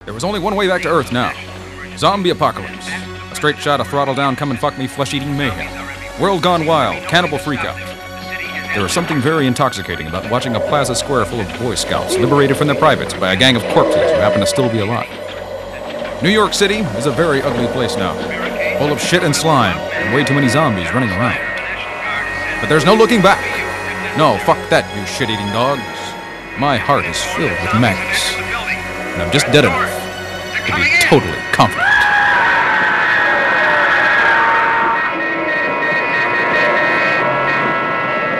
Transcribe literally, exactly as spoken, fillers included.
There was only one way back to Earth now. Zombie apocalypse. A straight shot of throttle down, come and fuck me, flesh-eating mayhem. World gone wild, cannibal freakout. There is something very intoxicating about watching a plaza square full of Boy Scouts liberated from their privates by a gang of corpses who happen to still be alive. New York City is a very ugly place now, full of shit and slime, and way too many zombies running around. But there's no looking back. No, fuck that, you shit-eating dogs. My heart is filled with maggots, and I'm just dead enough to be totally confident.